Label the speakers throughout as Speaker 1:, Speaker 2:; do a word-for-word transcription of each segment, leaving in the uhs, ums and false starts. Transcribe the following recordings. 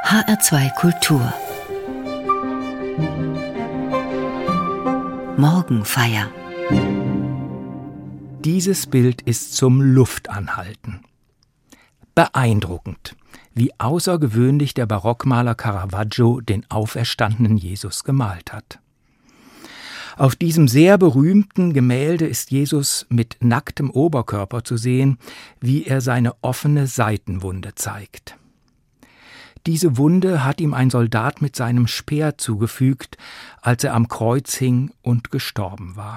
Speaker 1: H R zwei Kultur Morgenfeier.
Speaker 2: Dieses Bild ist zum Luftanhalten. Beeindruckend, wie außergewöhnlich der Barockmaler Caravaggio den auferstandenen Jesus gemalt hat. Auf diesem sehr berühmten Gemälde ist Jesus mit nacktem Oberkörper zu sehen, wie er seine offene Seitenwunde zeigt. Diese Wunde hat ihm ein Soldat mit seinem Speer zugefügt, als er am Kreuz hing und gestorben war.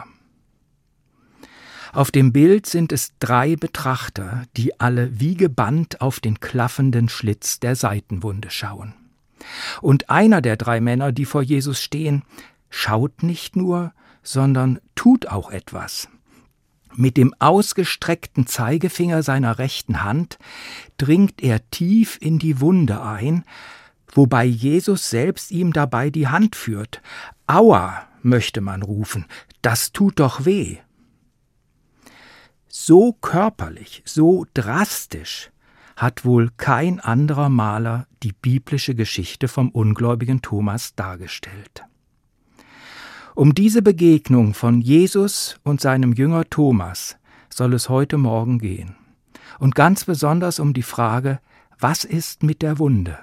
Speaker 2: Auf dem Bild sind es drei Betrachter, die alle wie gebannt auf den klaffenden Schlitz der Seitenwunde schauen. Und einer der drei Männer, die vor Jesus stehen, schaut nicht nur, sondern tut auch etwas. Mit dem ausgestreckten Zeigefinger seiner rechten Hand dringt er tief in die Wunde ein, wobei Jesus selbst ihm dabei die Hand führt. Aua, möchte man rufen, das tut doch weh. So körperlich, so drastisch hat wohl kein anderer Maler die biblische Geschichte vom ungläubigen Thomas dargestellt. Um diese Begegnung von Jesus und seinem Jünger Thomas soll es heute Morgen gehen. Und ganz besonders um die Frage, was ist mit der Wunde?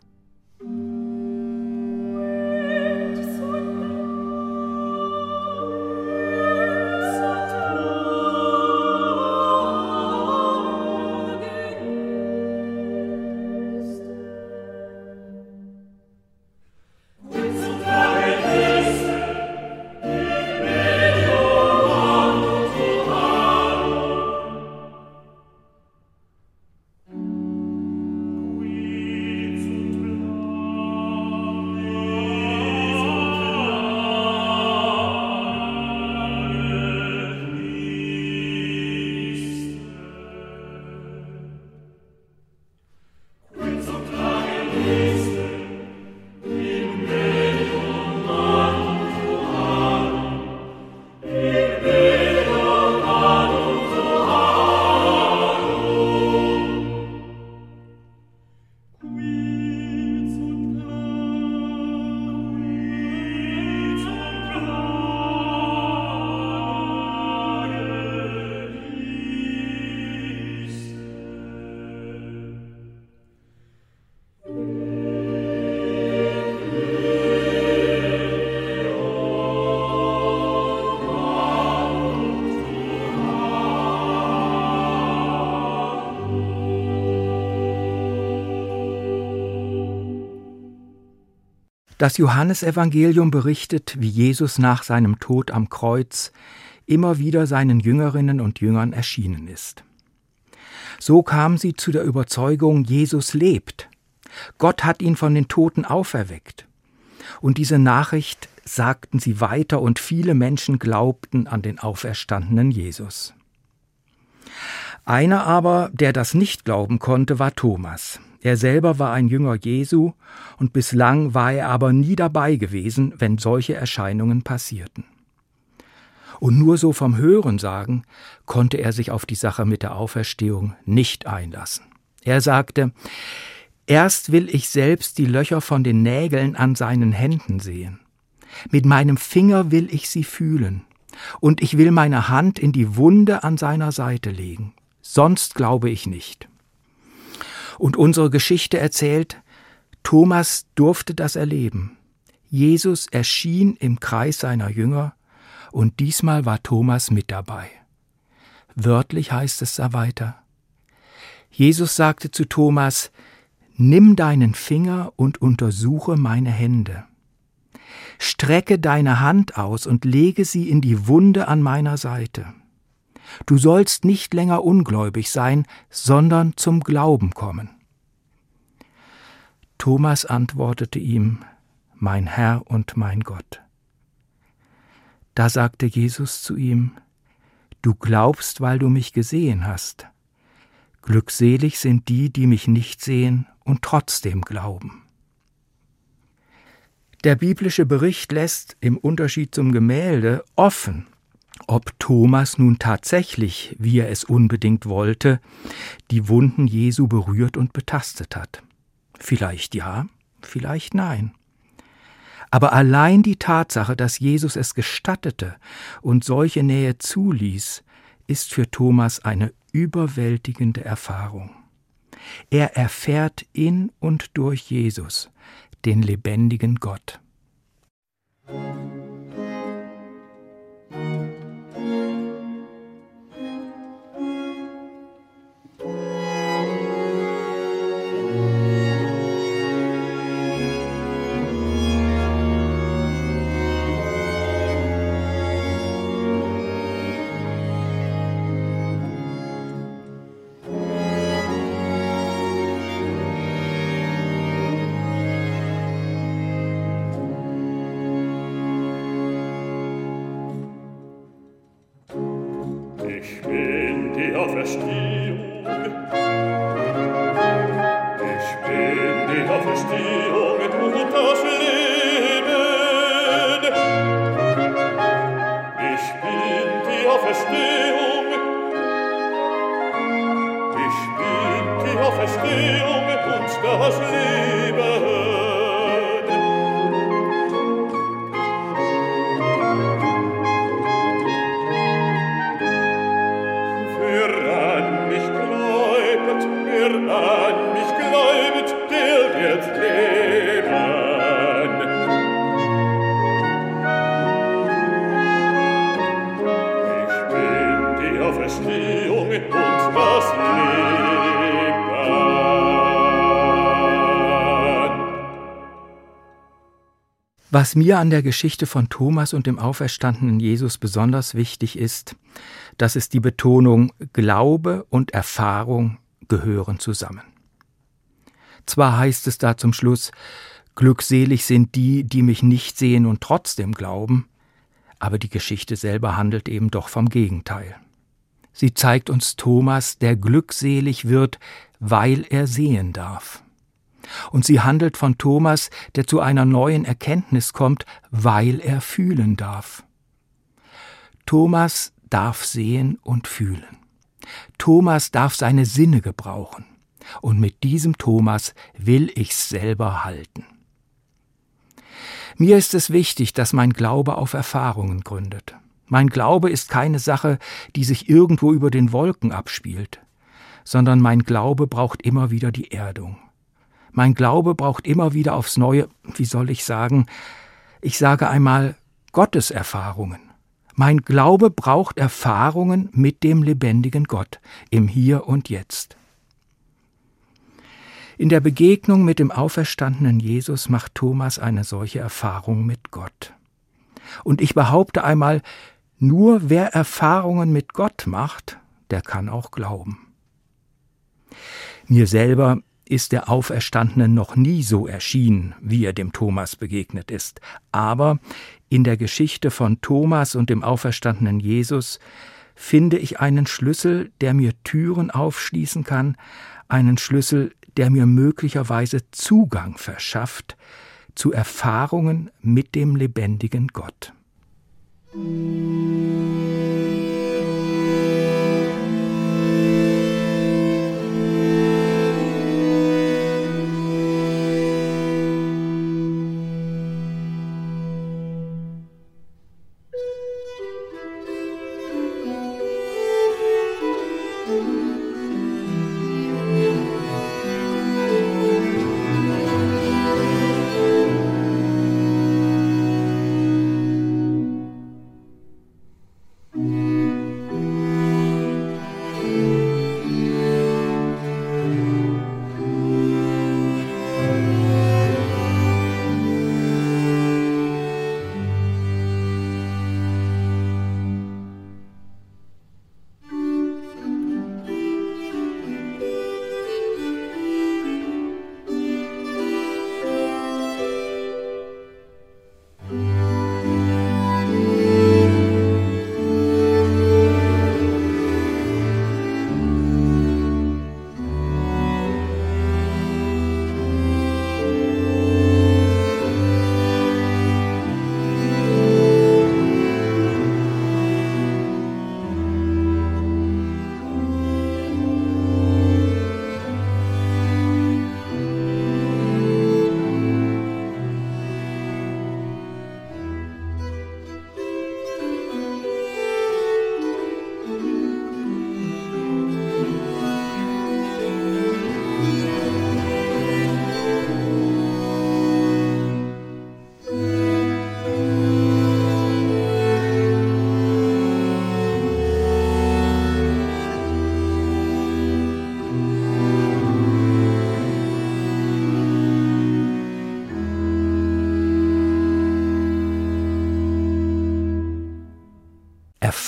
Speaker 2: Das Johannesevangelium berichtet, wie Jesus nach seinem Tod am Kreuz immer wieder seinen Jüngerinnen und Jüngern erschienen ist. So kamen sie zu der Überzeugung, Jesus lebt. Gott hat ihn von den Toten auferweckt. Und diese Nachricht sagten sie weiter und viele Menschen glaubten an den auferstandenen Jesus. Einer aber, der das nicht glauben konnte, war Thomas. Er selber war ein Jünger Jesu und bislang war er aber nie dabei gewesen, wenn solche Erscheinungen passierten. Und nur so vom Hörensagen konnte er sich auf die Sache mit der Auferstehung nicht einlassen. Er sagte, erst will ich selbst die Löcher von den Nägeln an seinen Händen sehen. Mit meinem Finger will ich sie fühlen und ich will meine Hand in die Wunde an seiner Seite legen. Sonst glaube ich nicht. Und unsere Geschichte erzählt, Thomas durfte das erleben. Jesus erschien im Kreis seiner Jünger und diesmal war Thomas mit dabei. Wörtlich heißt es da weiter. Jesus sagte zu Thomas, nimm deinen Finger und untersuche meine Hände. Strecke deine Hand aus und lege sie in die Wunde an meiner Seite. Du sollst nicht länger ungläubig sein, sondern zum Glauben kommen. Thomas antwortete ihm, mein Herr und mein Gott. Da sagte Jesus zu ihm, du glaubst, weil du mich gesehen hast. Glückselig sind die, die mich nicht sehen und trotzdem glauben. Der biblische Bericht lässt im Unterschied zum Gemälde offen, ob Thomas nun tatsächlich, wie er es unbedingt wollte, die Wunden Jesu berührt und betastet hat. Vielleicht ja, vielleicht nein. Aber allein die Tatsache, dass Jesus es gestattete und solche Nähe zuließ, ist für Thomas eine überwältigende Erfahrung. Er erfährt in und durch Jesus den lebendigen Gott.
Speaker 3: Ich bin die Auferstehung. Ich bin die Auferstehung und das Leben. Ich bin die Auferstehung. Ich bin die Auferstehung und das Leben.
Speaker 2: Was mir an der Geschichte von Thomas und dem auferstandenen Jesus besonders wichtig ist, das ist die Betonung, Glaube und Erfahrung gehören zusammen. Zwar heißt es da zum Schluss, glückselig sind die, die mich nicht sehen und trotzdem glauben, aber die Geschichte selber handelt eben doch vom Gegenteil. Sie zeigt uns Thomas, der glückselig wird, weil er sehen darf. Und sie handelt von Thomas, der zu einer neuen Erkenntnis kommt, weil er fühlen darf. Thomas darf sehen und fühlen. Thomas darf seine Sinne gebrauchen. Und mit diesem Thomas will ich's selber halten. Mir ist es wichtig, dass mein Glaube auf Erfahrungen gründet. Mein Glaube ist keine Sache, die sich irgendwo über den Wolken abspielt, sondern mein Glaube braucht immer wieder die Erdung. Mein Glaube braucht immer wieder aufs Neue, wie soll ich sagen, ich sage einmal Gotteserfahrungen. Mein Glaube braucht Erfahrungen mit dem lebendigen Gott im Hier und Jetzt. In der Begegnung mit dem auferstandenen Jesus macht Thomas eine solche Erfahrung mit Gott. Und ich behaupte einmal, nur wer Erfahrungen mit Gott macht, der kann auch glauben. Mir selber ist der Auferstandene noch nie so erschienen, wie er dem Thomas begegnet ist. Aber in der Geschichte von Thomas und dem auferstandenen Jesus finde ich einen Schlüssel, der mir Türen aufschließen kann, einen Schlüssel, der mir möglicherweise Zugang verschafft zu Erfahrungen mit dem lebendigen Gott.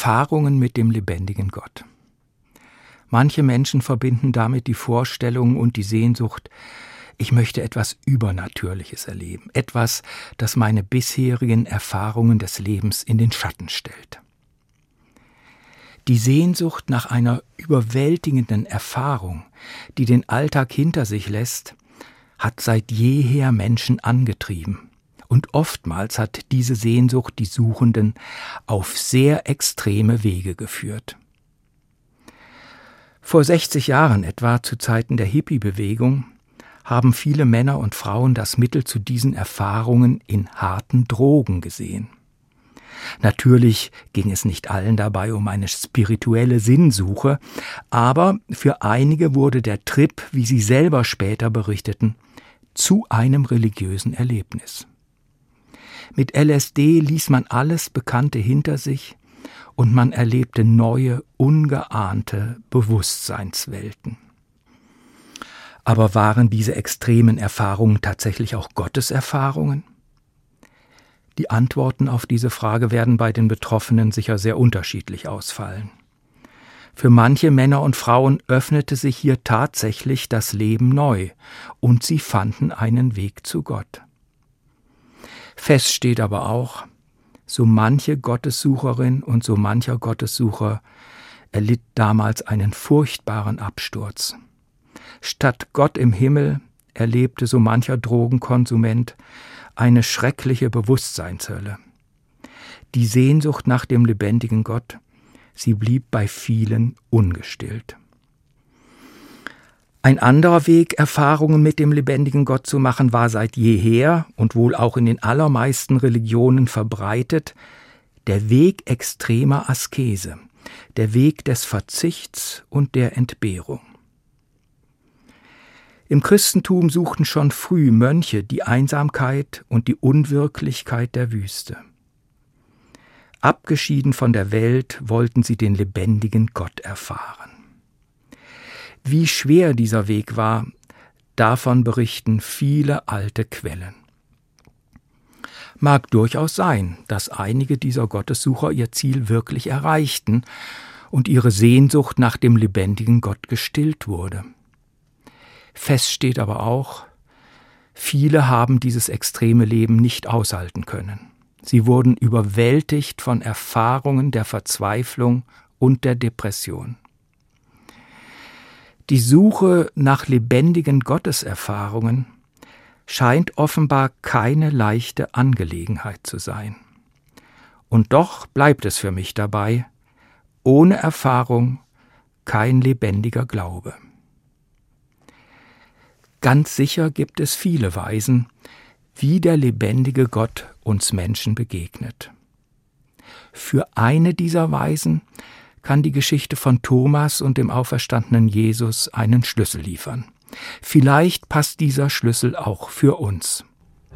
Speaker 2: Erfahrungen mit dem lebendigen Gott. Manche Menschen verbinden damit die Vorstellung und die Sehnsucht, ich möchte etwas Übernatürliches erleben, etwas, das meine bisherigen Erfahrungen des Lebens in den Schatten stellt. Die Sehnsucht nach einer überwältigenden Erfahrung, die den Alltag hinter sich lässt, hat seit jeher Menschen angetrieben. Und oftmals hat diese Sehnsucht die Suchenden auf sehr extreme Wege geführt. Vor sechzig Jahren etwa, zu Zeiten der Hippie-Bewegung, haben viele Männer und Frauen das Mittel zu diesen Erfahrungen in harten Drogen gesehen. Natürlich ging es nicht allen dabei um eine spirituelle Sinnsuche, aber für einige wurde der Trip, wie sie selber später berichteten, zu einem religiösen Erlebnis. Mit L S D ließ man alles Bekannte hinter sich und man erlebte neue, ungeahnte Bewusstseinswelten. Aber waren diese extremen Erfahrungen tatsächlich auch Gotteserfahrungen? Die Antworten auf diese Frage werden bei den Betroffenen sicher sehr unterschiedlich ausfallen. Für manche Männer und Frauen öffnete sich hier tatsächlich das Leben neu und sie fanden einen Weg zu Gott. Fest steht aber auch, so manche Gottessucherin und so mancher Gottessucher erlitt damals einen furchtbaren Absturz. Statt Gott im Himmel erlebte so mancher Drogenkonsument eine schreckliche Bewusstseinshölle. Die Sehnsucht nach dem lebendigen Gott, sie blieb bei vielen ungestillt. Ein anderer Weg, Erfahrungen mit dem lebendigen Gott zu machen, war seit jeher und wohl auch in den allermeisten Religionen verbreitet, der Weg extremer Askese, der Weg des Verzichts und der Entbehrung. Im Christentum suchten schon früh Mönche die Einsamkeit und die Unwirklichkeit der Wüste. Abgeschieden von der Welt wollten sie den lebendigen Gott erfahren. Wie schwer dieser Weg war, davon berichten viele alte Quellen. Mag durchaus sein, dass einige dieser Gottessucher ihr Ziel wirklich erreichten und ihre Sehnsucht nach dem lebendigen Gott gestillt wurde. Fest steht aber auch, viele haben dieses extreme Leben nicht aushalten können. Sie wurden überwältigt von Erfahrungen der Verzweiflung und der Depression. Die Suche nach lebendigen Gotteserfahrungen scheint offenbar keine leichte Angelegenheit zu sein. Und doch bleibt es für mich dabei, ohne Erfahrung kein lebendiger Glaube. Ganz sicher gibt es viele Weisen, wie der lebendige Gott uns Menschen begegnet. Für eine dieser Weisen kann die Geschichte von Thomas und dem auferstandenen Jesus einen Schlüssel liefern. Vielleicht passt dieser Schlüssel auch für uns.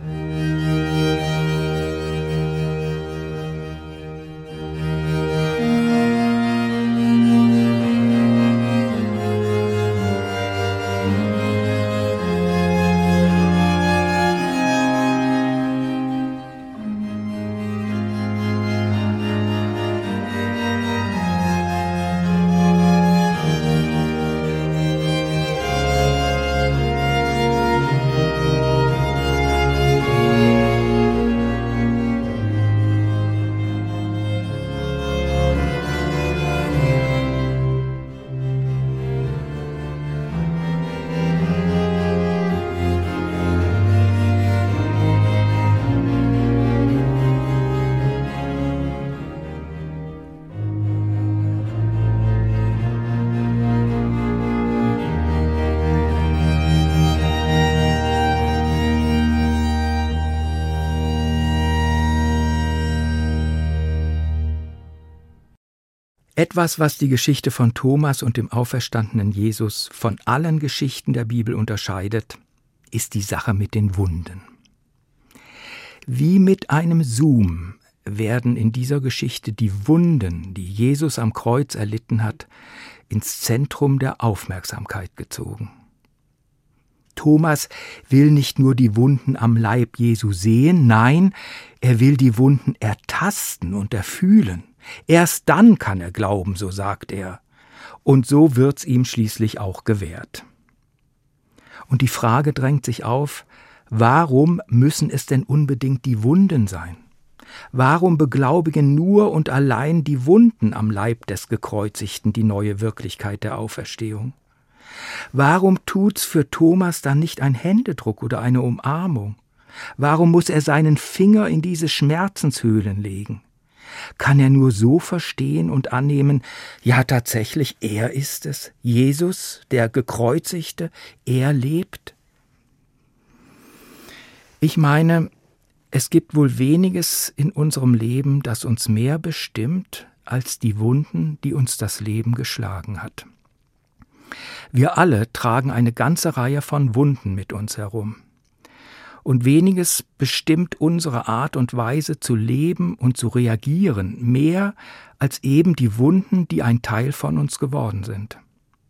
Speaker 2: Etwas, was die Geschichte von Thomas und dem auferstandenen Jesus von allen Geschichten der Bibel unterscheidet, ist die Sache mit den Wunden. Wie mit einem Zoom werden in dieser Geschichte die Wunden, die Jesus am Kreuz erlitten hat, ins Zentrum der Aufmerksamkeit gezogen. Thomas will nicht nur die Wunden am Leib Jesu sehen, nein, er will die Wunden ertasten und erfühlen. Erst dann kann er glauben, so sagt er. Und so wird's ihm schließlich auch gewährt. Und die Frage drängt sich auf, warum müssen es denn unbedingt die Wunden sein? Warum beglaubigen nur und allein die Wunden am Leib des Gekreuzigten die neue Wirklichkeit der Auferstehung? Warum tut's für Thomas dann nicht ein Händedruck oder eine Umarmung? Warum muss er seinen Finger in diese Schmerzenshöhlen legen? Kann er nur so verstehen und annehmen, ja tatsächlich, er ist es, Jesus, der Gekreuzigte, er lebt? Ich meine, es gibt wohl weniges in unserem Leben, das uns mehr bestimmt, als die Wunden, die uns das Leben geschlagen hat. Wir alle tragen eine ganze Reihe von Wunden mit uns herum. Und weniges bestimmt unsere Art und Weise zu leben und zu reagieren, mehr als eben die Wunden, die ein Teil von uns geworden sind.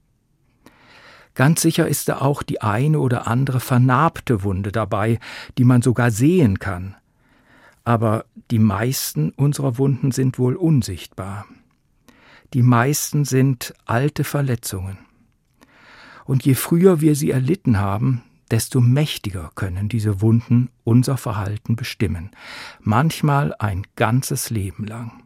Speaker 2: Ganz sicher ist da auch die eine oder andere vernarbte Wunde dabei, die man sogar sehen kann. Aber die meisten unserer Wunden sind wohl unsichtbar. Die meisten sind alte Verletzungen. Und je früher wir sie erlitten haben, desto mächtiger können diese Wunden unser Verhalten bestimmen, manchmal ein ganzes Leben lang.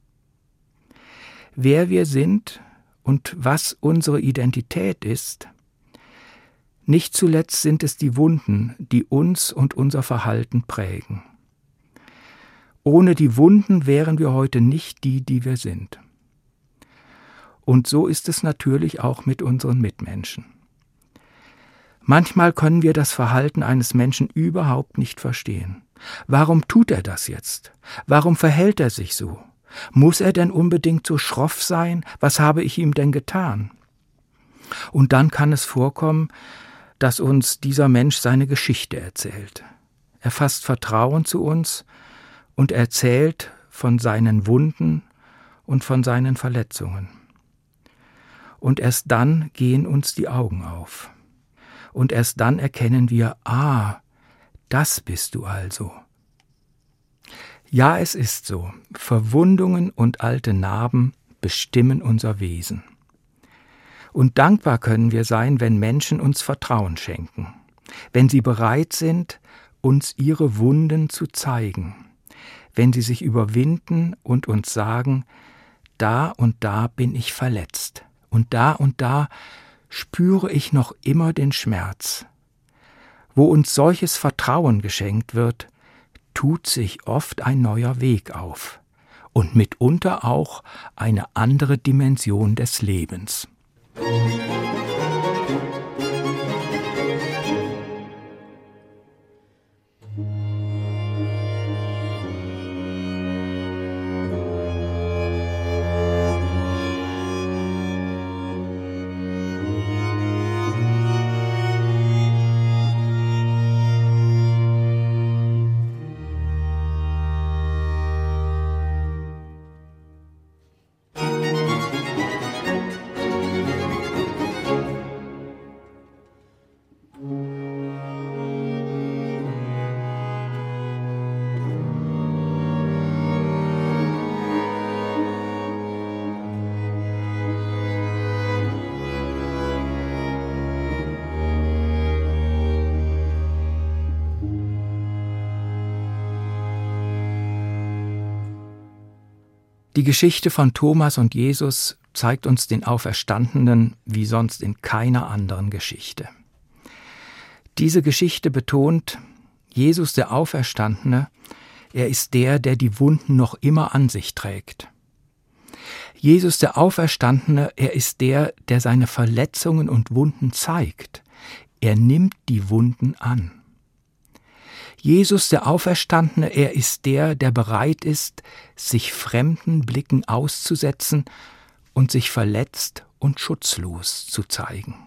Speaker 2: Wer wir sind und was unsere Identität ist, nicht zuletzt sind es die Wunden, die uns und unser Verhalten prägen. Ohne die Wunden wären wir heute nicht die, die wir sind. Und so ist es natürlich auch mit unseren Mitmenschen. Manchmal können wir das Verhalten eines Menschen überhaupt nicht verstehen. Warum tut er das jetzt? Warum verhält er sich so? Muss er denn unbedingt so schroff sein? Was habe ich ihm denn getan? Und dann kann es vorkommen, dass uns dieser Mensch seine Geschichte erzählt. Er fasst Vertrauen zu uns und erzählt von seinen Wunden und von seinen Verletzungen. Und erst dann gehen uns die Augen auf. Und erst dann erkennen wir, ah, das bist du also. Ja, es ist so, Verwundungen und alte Narben bestimmen unser Wesen. Und dankbar können wir sein, wenn Menschen uns Vertrauen schenken, wenn sie bereit sind, uns ihre Wunden zu zeigen, wenn sie sich überwinden und uns sagen, da und da bin ich verletzt und da und da spüre ich noch immer den Schmerz. Wo uns solches Vertrauen geschenkt wird, tut sich oft ein neuer Weg auf und mitunter auch eine andere Dimension des Lebens. Die Geschichte von Thomas und Jesus zeigt uns den Auferstandenen wie sonst in keiner anderen Geschichte. Diese Geschichte betont, Jesus der Auferstandene, er ist der, der die Wunden noch immer an sich trägt. Jesus der Auferstandene, er ist der, der seine Verletzungen und Wunden zeigt. Er nimmt die Wunden an. Jesus, der Auferstandene, er ist der, der bereit ist, sich fremden Blicken auszusetzen und sich verletzt und schutzlos zu zeigen.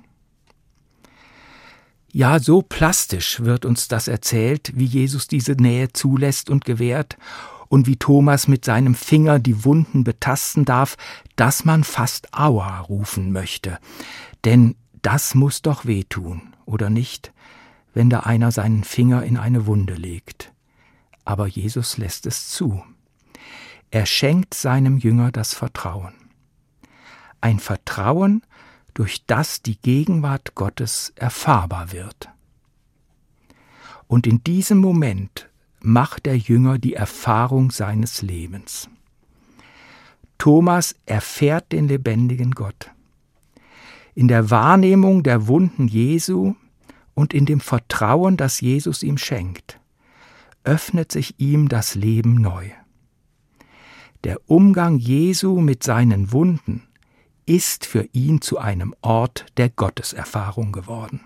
Speaker 2: Ja, so plastisch wird uns das erzählt, wie Jesus diese Nähe zulässt und gewährt und wie Thomas mit seinem Finger die Wunden betasten darf, dass man fast Aua rufen möchte. Denn das muss doch wehtun, oder nicht? Wenn da einer seinen Finger in eine Wunde legt. Aber Jesus lässt es zu. Er schenkt seinem Jünger das Vertrauen. Ein Vertrauen, durch das die Gegenwart Gottes erfahrbar wird. Und in diesem Moment macht der Jünger die Erfahrung seines Lebens. Thomas erfährt den lebendigen Gott. In der Wahrnehmung der Wunden Jesu und in dem Vertrauen, das Jesus ihm schenkt, öffnet sich ihm das Leben neu. Der Umgang Jesu mit seinen Wunden ist für ihn zu einem Ort der Gotteserfahrung geworden.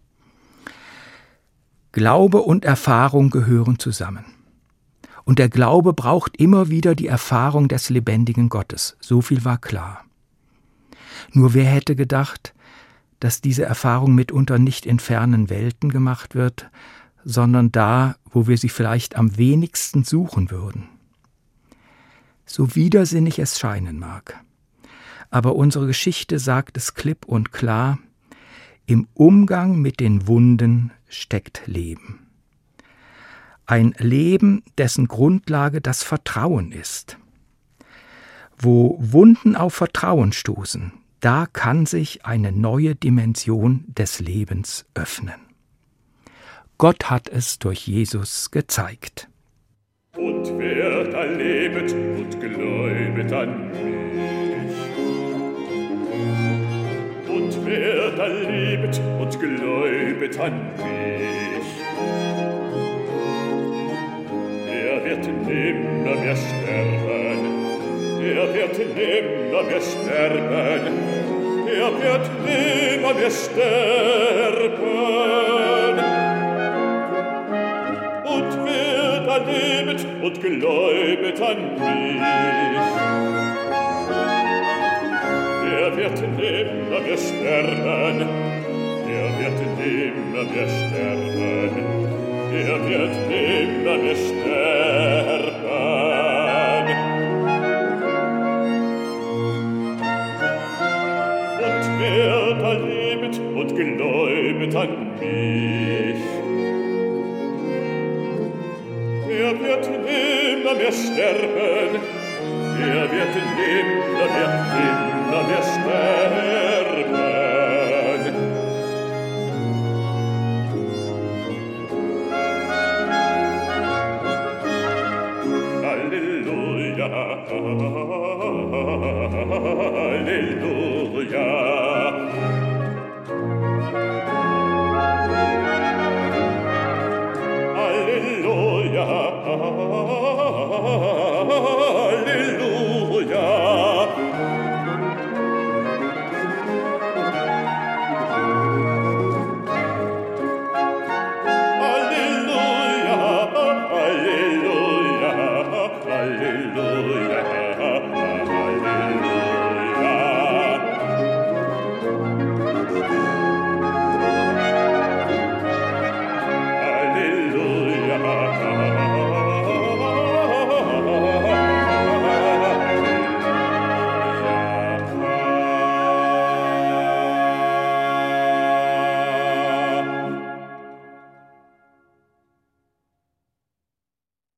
Speaker 2: Glaube und Erfahrung gehören zusammen. Und der Glaube braucht immer wieder die Erfahrung des lebendigen Gottes. So viel war klar. Nur wer hätte gedacht, dass diese Erfahrung mitunter nicht in fernen Welten gemacht wird, sondern da, wo wir sie vielleicht am wenigsten suchen würden. So widersinnig es scheinen mag. Aber unsere Geschichte sagt es klipp und klar: Im Umgang mit den Wunden steckt Leben. Ein Leben, dessen Grundlage das Vertrauen ist. Wo Wunden auf Vertrauen stoßen, da kann sich eine neue Dimension des Lebens öffnen. Gott hat es durch Jesus gezeigt.
Speaker 3: Und wer da lebet und gläubet an mich, und wer da lebet und gläubet an mich, der wird nimmer mehr sterben, der wird nimmer mehr sterben, der wird nimmer mehr sterben. Und wer da lebet und gläubet an mich, der wird nimmer mehr sterben, der wird nimmer mehr sterben, der wird nimmer mehr sterben. Und wer da lebet und gläubet an mich, der wird nimmer mehr sterben, der wird nimmer mehr, nimmer mehr sterben. Halleluja, Halleluja. Halleluja,